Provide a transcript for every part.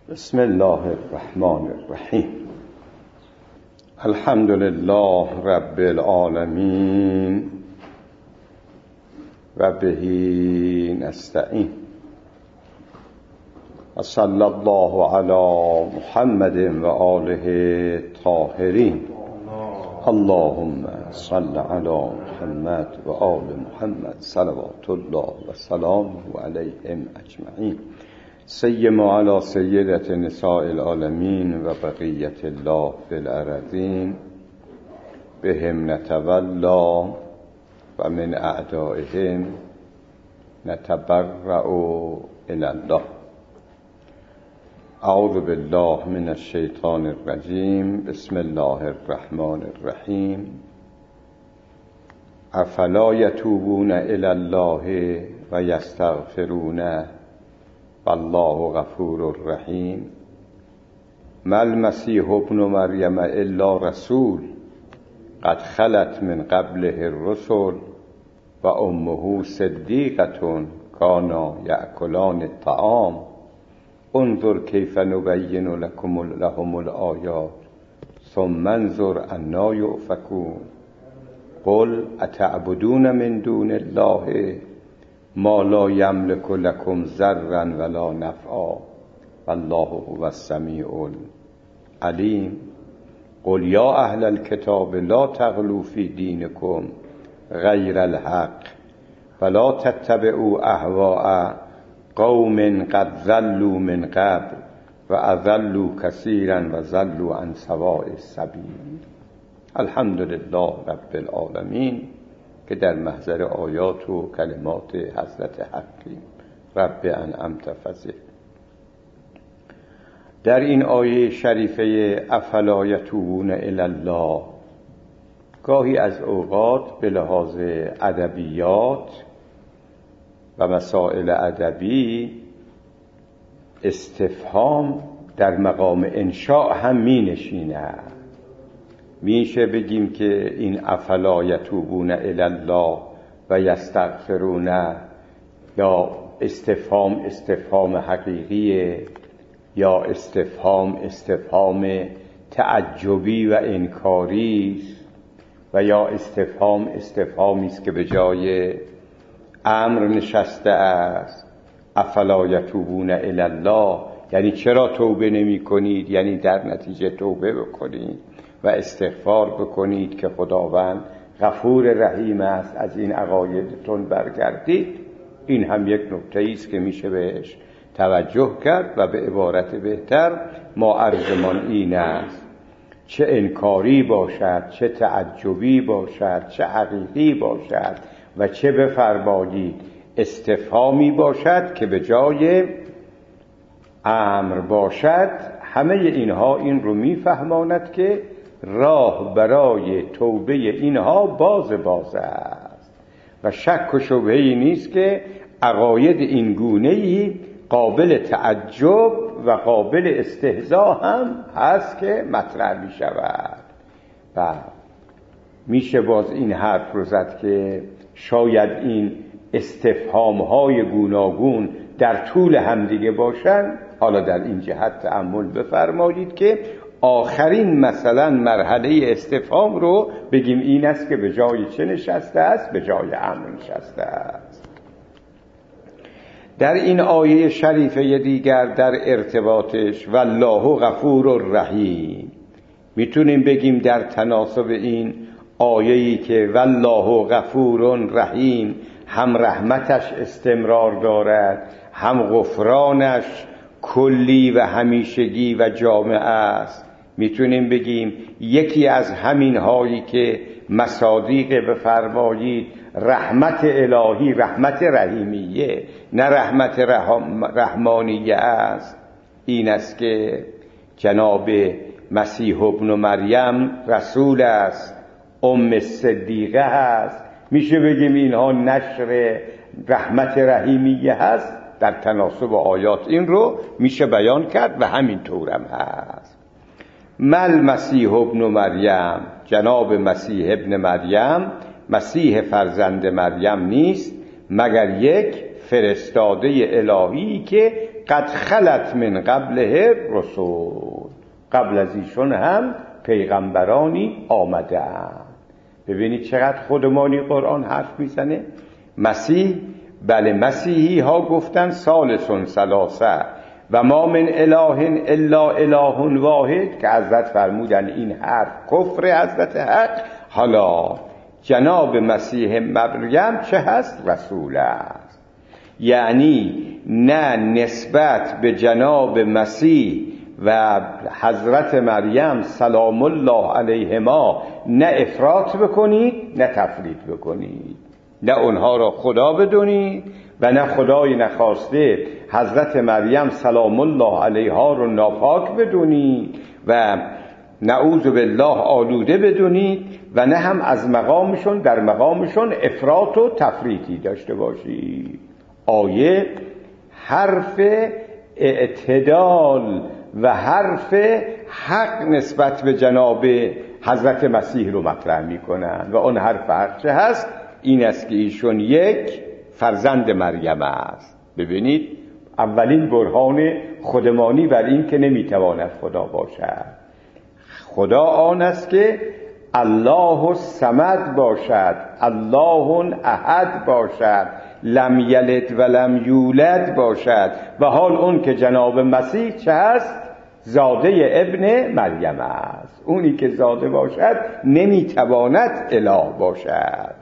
بسم الله الرحمن الرحیم. الحمد لله رب العالمین و به نستعین و صلی الله علی محمد و آله طاهرین. اللهم صل علی محمد و آل محمد صلوات الله و سلامه علیهم اجمعین. سیما علی سیدة نساء العالمین و بقیت الله فی الارضین. بهم نتولا و من اعدائهم نتبرأ الی الله. اعوذ بالله من الشیطان الرجیم. بسم الله الرحمن الرحیم. افلا یتوبون الی الله و یستغفرونه والله غفور رحیم. ما المسیح ابن مریم الا رسول قد خلت من قبله الرسل و امه صدیقة کانا یأکلان الطعام انظر کیف نبین لهم الآیات ثم انظر انا یؤفکون. قل اتعبدون من دون الله ما لا یملک لکم ضرا ولا نفعا والله هو السمیع العلیم. قل یا اهل الکتاب لا تغلوا فی دینکم غیر الحق ولا تتبعوا اهواء قوم قد ضلوا من قبل و اضلوا کثیرا و ضلوا عن سواء السبیل. الحمد لله رب العالمین که در محضر آیات و کلمات حضرت حقیم رب انعمت فضل. در این آیه شریفه افلا یتوبون الی الله گاهی از اوقات به لحاظ ادبیات و مسائل ادبی استفهام در مقام انشاء هم می نشینه. میشه بگیم که این افلا یتوبون الی الله و یستغفرون یا استفهام حقیقیه یا استفهام تعجبی و انکاری و یا استفهامی است که به جای امر نشسته است. افلا یتوبون الی الله یعنی چرا توبه نمی کنید؟ یعنی در نتیجه توبه بکنید و استغفار بکنید که خداوند غفور رحیم است، از این عقایدتون برگردید. این هم یک نکته است که میشه بهش توجه کرد و به عبارت بهتر ما عرضمان این است: چه انکاری باشد، چه تعجبی باشد، چه حقیقی باشد و چه بفرمایید استفهامی باشد که به جای امر باشد، همه اینها این رو میفهماند که راه برای توبه اینها باز است و شک و شبهه‌ای نیست که عقاید این گونه‌ای قابل تعجب و قابل استهزاء هم هست که مطرح می شود. و میشه باز این حرف رو زد که شاید این استفهام‌های گوناگون در طول همدیگه باشن. حالا در این جهت تأمل بفرمایید که آخرین مثلا مرحله استفهام رو بگیم این است که به جای چه نشسته است؟ به جای امر نشسته است. در این آیه شریفه دیگر در ارتباطش والله غفور رحیم میتونیم بگیم در تناسب این آیه‌ای که والله غفور رحیم هم رحمتش استمرار دارد، هم غفرانش کلی و همیشگی و جامع است. میتونیم بگیم یکی از همین هایی که مصادیق بفرمایید رحمت الهی، رحمت رحیمیه نه رحمت رحمانیه است، این است که جناب مسیح ابن مریم رسول است، ام صدیقه است. میشه بگیم اینها نشر رحمت رحیمیه هست. در تناسب آیات این رو میشه بیان کرد و همین طورم هست. مل مسیح ابن مریم، جناب مسیح ابن مریم، مسیح فرزند مریم نیست مگر یک فرستاده الهی که قد خلت من قبله رسول، قبل از ایشون هم پیغمبرانی آمدند. ببینید چقدر خودمانی قرآن حرف میزنه. مسیح، بله مسیحی ها گفتن ثالث ثلاثه و ما من اله الا اله واحد، که حضرت فرمودن این حرف کفر حضرت حق. حالا جناب مسیح مریم چه هست؟ رسول است. یعنی نه نسبت به جناب مسیح و حضرت مریم سلام الله علیهما نه افراط بکنید نه تفریط بکنید، نه اونها را خدا بدونید و نه خدای نخواسته حضرت مریم سلام الله علیها رو ناپاک بدونید و نعوذ بالله آلوده بدونید و نه هم از مقامشون در مقامشون افراط و تفریطی داشته باشید. آیه حرف اعتدال و حرف حق نسبت به جناب حضرت مسیح رو مطرح میکنن و اون حرف حق چه هست؟ این است که ایشون یک فرزند مریم است. ببینید اولین برهان خودمانی بر این که نمیتواند خدا باشد. خدا آن است که الله الصمد باشد، الله احد باشد، لم یلد و لم یولد باشد و حال اون که جناب مسیح چه هست؟ زاده ابن مریم است. اونی که زاده باشد نمیتواند اله باشد.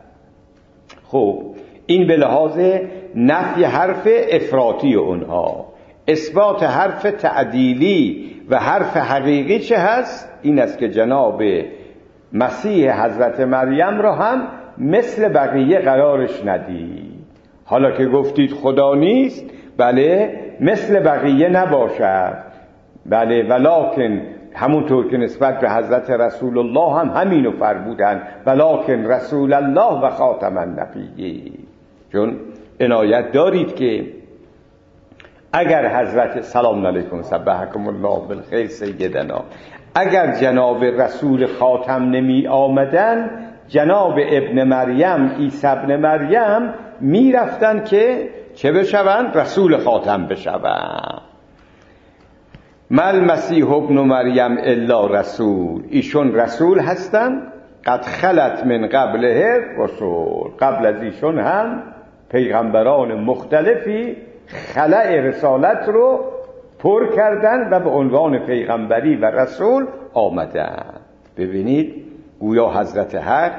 خب این به لحاظ نفی حرف افراطی اونها. اثبات حرف تعدیلی و حرف حقیقی چه هست؟ این است که جناب مسیح حضرت مریم را هم مثل بقیه قرارش ندید. حالا که گفتید خدا نیست، بله مثل بقیه نباشد، بله ولکن همونطور که نسبت به حضرت رسول الله هم همینو فرمودن، ولکن رسول الله و خاتم النبیین. چون عنایت دارید که اگر حضرت سلام علیکم سبحکم الله بالخیر سیدنا، اگر جناب رسول خاتم نمی آمدن، جناب ابن مریم عیسی ابن مریم می رفتن که چه بشوند؟ رسول خاتم بشوند. مل مسیح ابن مریم الا رسول، ایشون رسول هستن. قد خلت من قبله رسول، قبل از ایشون هم پیغمبران مختلفی خلأ رسالت رو پر کردن و به عنوان پیغمبری و رسول آمدن. ببینید گویا حضرت حق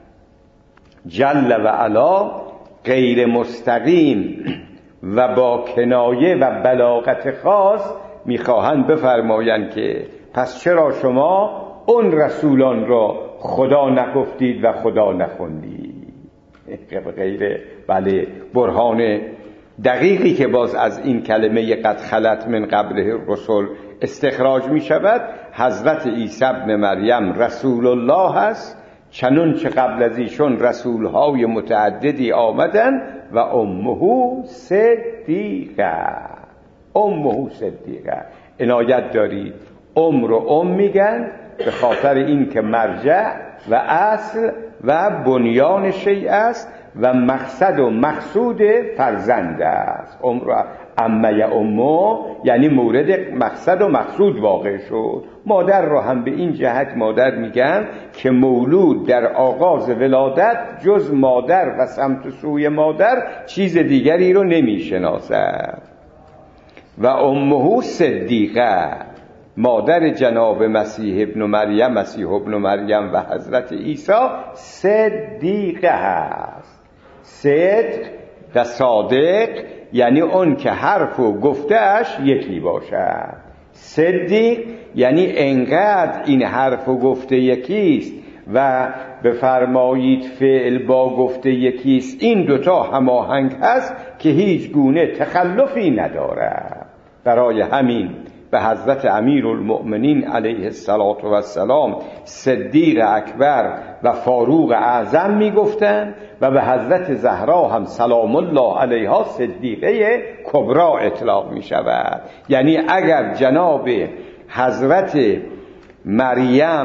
جل و علا غیر مستقیم و با کنایه و بلاغت خاص میخواهند بفرمایند که پس چرا شما اون رسولان را خدا نگفتید و خدا نخوندید؟ غیر بله برهان دقیقی که باز از این کلمه قد خلت من قبله رسول استخراج می شود. حضرت عیسی ابن مریم رسول الله هست، چنون چه قبل از ایشون رسولهای متعددی آمدن و امه صدیقه. امه صدیقه، عنایت دارید ام رو میگن به خاطر این که مرجع و اصل و بنیان شیء است و مقصد و مقصود فرزند است. امه امو یعنی مورد مقصد و مقصود واقع شد. مادر رو هم به این جهت مادر میگن که مولود در آغاز ولادت جز مادر و سمت سوی مادر چیز دیگری رو نمیشناسد. و امه صدیقه، مادر جناب مسیح ابن مریم و حضرت عیسی صدیقه هست. صدق و صادق یعنی اون که حرف و گفتهش یکی باشد. صدیق یعنی انقدر این حرف و گفته یکیست و بفرمایید فعل با گفته یکیست، این دوتا هماهنگ هست که هیچ گونه تخلفی ندارد. برای همین به حضرت امیرالمؤمنین علیه السلام صدیق اکبر و فاروق اعظم میگفتند و به حضرت زهرا هم سلام الله علیها صدیقه کبرا اطلاق می شود. یعنی اگر جناب حضرت مریم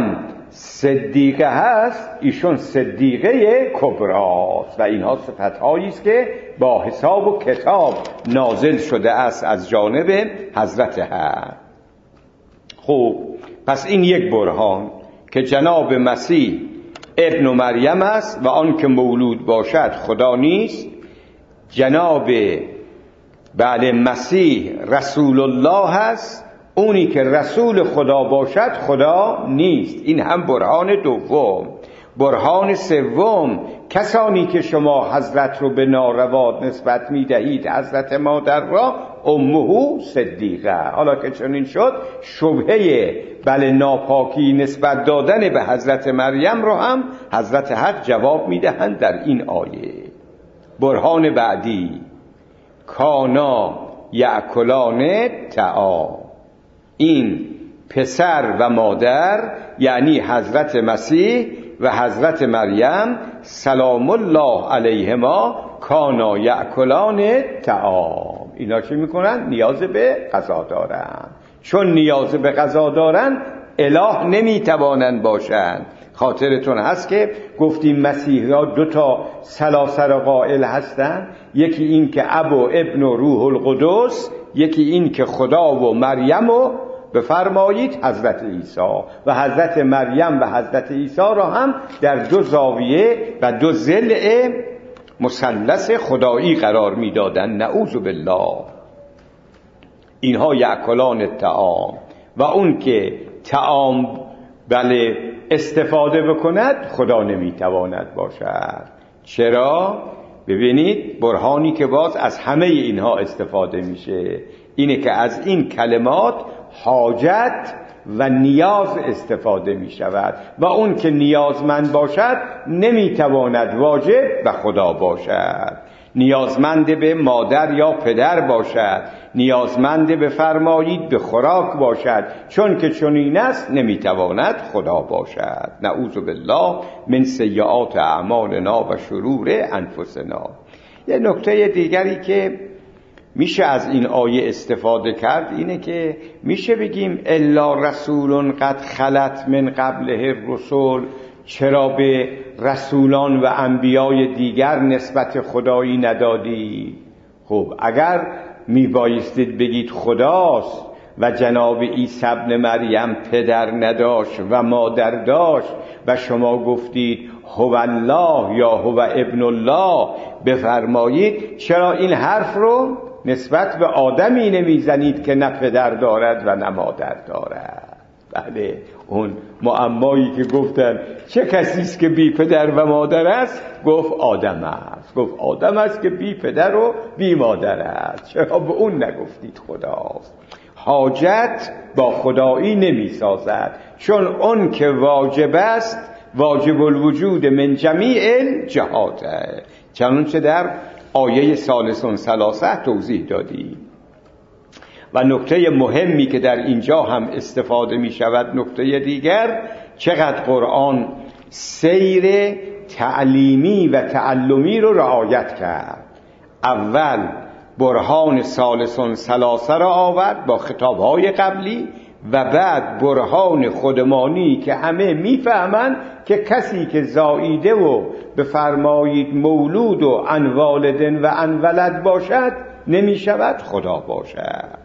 صدیقه هست، ایشون صدیقه کبراست و اینها صفت‌هایی است که با حساب و کتاب نازل شده است از جانب حضرت حق. خب پس این یک برهان که جناب مسیح ابن مریم است و آن که مولود باشد خدا نیست. جناب مسیح رسول الله است، اونی که رسول خدا باشد خدا نیست. این هم برهان دوم. برهان سوم، کسانی که شما حضرت رو به ناروا نسبت می دهید، حضرت مادر را، امه صدیقه. حالا که چنین شد، شبهه ناپاکی نسبت دادن به حضرت مریم رو هم حضرت حق جواب می دهند در این آیه. برهان بعدی، کانا یأکلان طعام. این پسر و مادر یعنی حضرت مسیح و حضرت مریم سلام الله علیهما کانا یأکلان طعام. اینا چی میکنن؟ نیاز به غذا دارن. چون نیاز به غذا دارن اله نمیتوانند باشند. خاطرتون هست که گفتیم مسیحی ها 2 سلاسل قائل هستند، یکی این که اب و ابن و روح القدس، یکی این که خدا و مریم و بفرمایید حضرت عیسی. و حضرت مریم و حضرت عیسی را هم در 2 زاویه و 2 ضلع مثلث خدایی قرار میدادن. نعوذ بالله. اینها یأکلان الطعام. و اون که طعام استفاده بکند خدا نمیتواند باشد. چرا؟ ببینید برهانی که باز از همه اینها استفاده میشه اینه که از این کلمات حاجت و نیاز استفاده می شود و اون که نیازمند باشد نمیتواند واجب و خدا باشد. نیازمند به مادر یا پدر باشد، نیازمند به فرمایید به خوراک باشد، چون که چنین است نمیتواند خدا باشد. نعوذ بالله من سیئات اعمالنا و شرور انفسنا. یه نکته دیگری که میشه از این آیه استفاده کرد اینه که میشه بگیم الا رسول قد خلت من قبله الرسل. چرا به رسولان و انبیای دیگر نسبت خدایی ندادی؟ خب اگر میبایستید بگید خداست و جناب عیسی ابن مریم پدر نداشت و مادر داشت و شما گفتید هو الله یا هو ابن الله، بفرمایید چرا این حرف رو نسبت به آدمی نمیزنید که نه پدر دارد و نه مادر دارد؟ بله، اون معمایی که گفتن چه کسی است که بی پدر و مادر است؟ گفت آدم است. گفت آدم است که بی پدر و بی مادر است. چرا به اون نگفتید خداست؟ حاجت با خدایی نمی سازد، چون اون که واجب است واجب الوجود من جمیع الجهات، چنانچه در آیه ثالث ثلاثه توضیح دادی. و نکته مهمی که در اینجا هم استفاده می شود، نکته دیگر، چقدر قرآن سیر تعلیمی و تعلمی رو رعایت کرد. اول برهان ثالث ثلاثه را آورد با خطابهای قبلی و بعد برهان خودمانی که همه میفهمند که کسی که زاییده و بفرمایید مولود و عن والدن و عن ولد باشد نمی شود خدا باشد.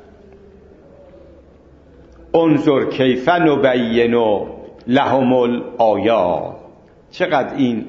انظر کیف نبین لهم الآیات. چقدر این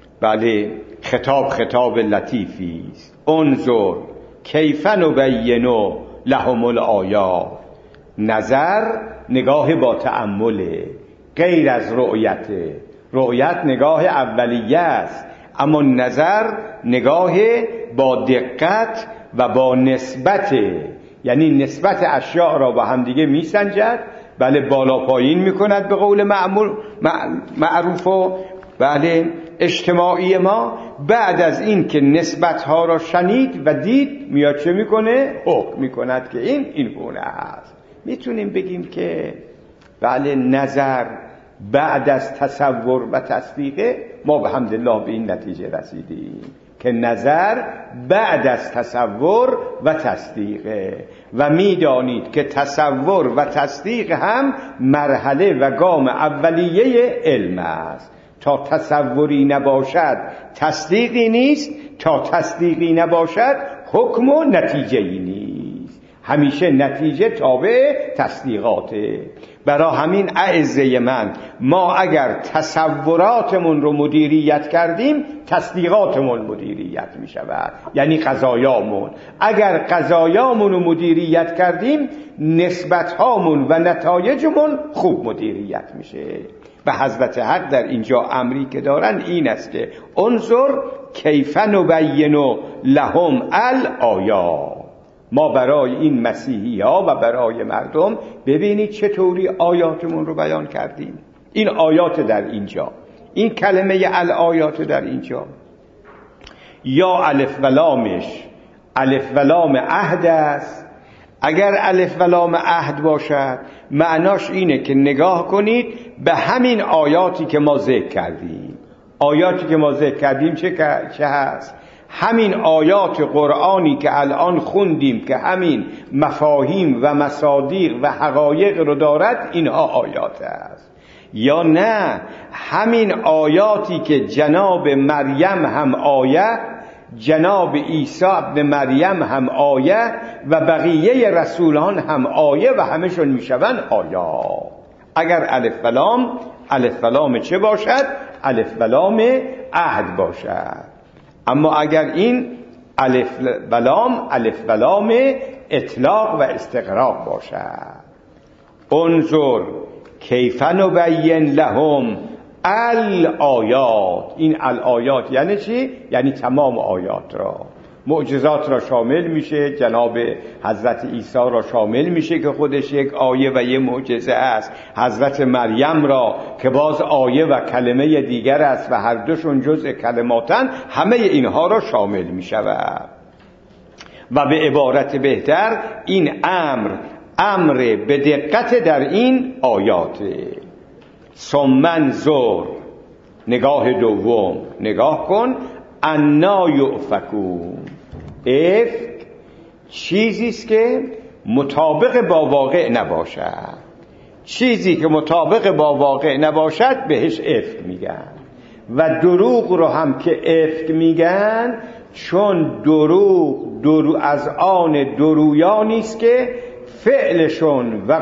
خطاب لطیفی است. انظر کیف نبین لهم الآیات. نظر نگاه با تأمله، غیر از رؤیت نگاه اولیه است، اما نظر نگاه با دقت و با نسبت، یعنی نسبت اشیاء را با هم دیگه میسنجد، بالا پایین میکند به قول معروف و اجتماعی ما. بعد از این که نسبتها را شنید و دید میاد چه میکنه؟ حکم میکند که این گونه است. میتونیم بگیم که نظر بعد از تصور و تصدیق ما به حمدالله به این نتیجه رسیدیم که نظر بعد از تصور و تصدیقه و میدانید که تصور و تصدیق هم مرحله و گام اولیه علم است. تا تصوری نباشد تصدیقی نیست، تا تصدیقی نباشد حکم و نتیجه‌ای نیست. همیشه نتیجه تابع تصدیقاته. برای همین اعزه من، ما اگر تصوراتمون رو مدیریت کردیم تصدیقاتمون مدیریت می شود، یعنی قضایامون. اگر قضایامون رو مدیریت کردیم نسبتهامون و نتایجمون خوب مدیریت میشه. و حضرت حق در اینجا امری که دارن این است که انظر کیف نبین لهم الآیات. ما برای این مسیحی ها و برای مردم ببینید چطوری آیاتمون رو بیان کردیم. این آیات در اینجا، این کلمه الآیات در اینجا، یا الف و لامش الف و لام عهد است. اگر الف و لام عهد باشد معناش اینه که نگاه کنید به همین آیاتی که ما ذکر کردیم. آیاتی که ما ذکر کردیم چه هست؟ همین آیات قرآنی که الان خوندیم که همین مفاهیم و مصادیق و حقایق رو دارد، اینها آیات است. یا نه همین آیاتی که جناب مریم هم آیه، جناب عیسی ابن مریم هم آیه و بقیه رسولان هم آیه و همشون میشون آیا. اگر الف و لام چه باشد؟ الف و لام عهد باشد. اما اگر این الف و لام اطلاق و استغراق باشد. انظر کیف نبین لهم الآیات. این الآیات یعنی چی؟ یعنی تمام آیات را، معجزات را شامل میشه، جناب حضرت عیسی را شامل میشه که خودش یک آیه و یک معجزه است، حضرت مریم را که باز آیه و کلمه دیگر است و هر دوشون جزء کلماتن، همه اینها را شامل میشود. و به عبارت بهتر این امر به دقت در این آیاته. ثم انظر، نگاه دوم، نگاه کن، انا یؤفکون. افک چیزی است که مطابق با واقع نباشد. چیزی که مطابق با واقع نباشد بهش افک میگن. و دروغ رو هم که افک میگن، چون دروغ از آن درویانی است که فعلشون و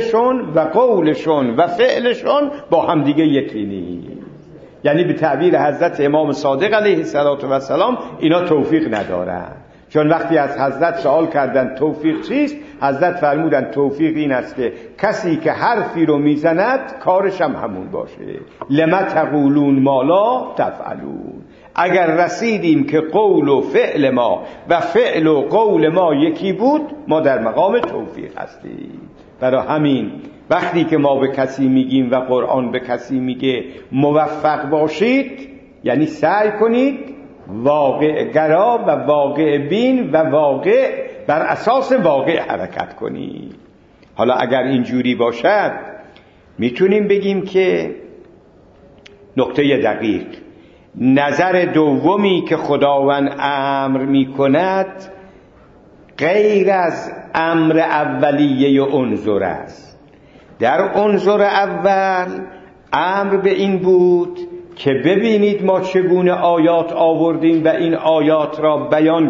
قولشون و فعلشون با هم دیگه یکی نیست. یعنی به تعبیر حضرت امام صادق علیه السلام اینا توفیق ندارن. چون وقتی از حضرت سوال کردن توفیق چیست، حضرت فرمودن توفیق این است که کسی که حرفی رو میزند کارش هم همون باشه. لما تقولون ما لا تفعلون. اگر رسیدیم که قول و فعل ما و فعل و قول ما یکی بود، ما در مقام توفیق هستیم. برای همین وقتی که ما به کسی میگیم و قرآن به کسی میگه موفق باشید، یعنی سعی کنید واقع گرا و واقع بین و واقع بر اساس واقع حرکت کنید. حالا اگر اینجوری باشد میتونیم بگیم که نقطه دقیق، نظر دومی که خداوند امر میکند غیر از امر اولیه انظر است. در انظر اول امر به این بود که ببینید ما چگونه آیات آوردیم و این آیات را بیان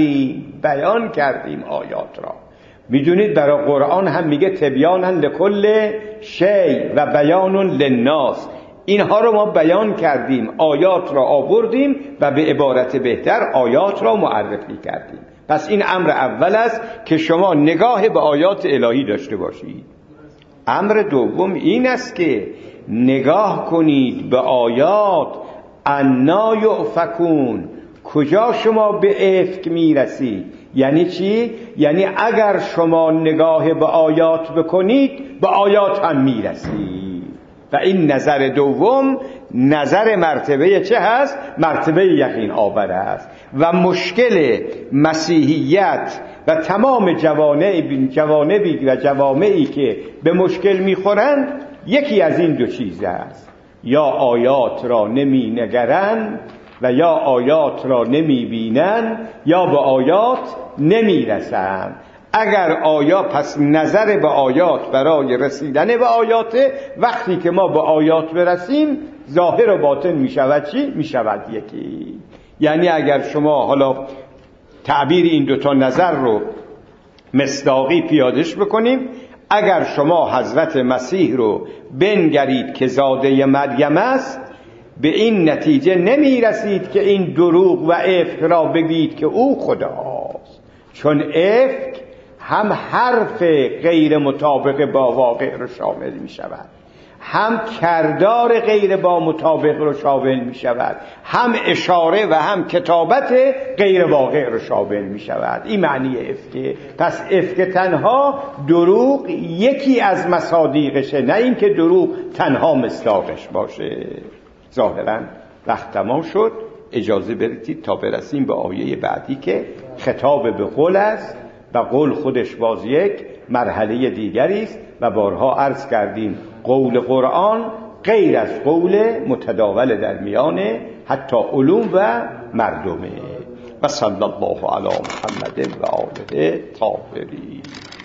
کردیم آیات را. میدونید برای قرآن هم میگه تبیانا لکل شی و بیان للناس. اینها رو ما بیان کردیم، آیات را آوردیم و به عبارت بهتر آیات را معرفی کردیم. پس این امر اول است که شما نگاه به آیات الهی داشته باشید. امر دوم این است که نگاه کنید به آیات. انا یؤفکون، کجا شما به افک میرسید؟ یعنی چی؟ یعنی اگر شما نگاه به آیات بکنید به آیات هم میرسید. و این نظر دوم نظر مرتبه چه هست؟ مرتبه یقین آور است. و مشکل مسیحیت و تمام جوانبی و جوامعی که به مشکل میخورند یکی از این دو چیز است: یا آیات را نمی نگرند و یا آیات را نمی بینند یا به آیات نمی رسند. اگر پس نظر به آیات برای رسیدن به آیاته، وقتی که ما به آیات برسیم ظاهر و باطن می شود چی؟ می شود یکی. یعنی اگر شما حالا تعبیر این دوتا نظر رو مصداقی پیادش بکنیم، اگر شما حضرت مسیح رو بنگرید که زاده مریم است، به این نتیجه نمی رسید که این دروغ و افک را بگید که او خداست، چون افک هم حرف غیر مطابق با واقع رو شامل می شود، هم کردار غیر با مطابق رو شامل می شود، هم اشاره و هم کتابت غیر واقع رو شامل می شود. این معنی افکه. پس افک تنها دروغ یکی از مصادیقشه، نه اینکه دروغ تنها مصداقش باشه. ظاهرا وقت تمام شد، اجازه بدید تا برسیم به آیه بعدی که خطاب به قول است و قول خودش باز یک مرحله دیگری است و بارها عرض کردیم قول قرآن غیر از قول متداول در میان حتی علوم و مردمه. و صلی الله علی محمد و آله طاهرین.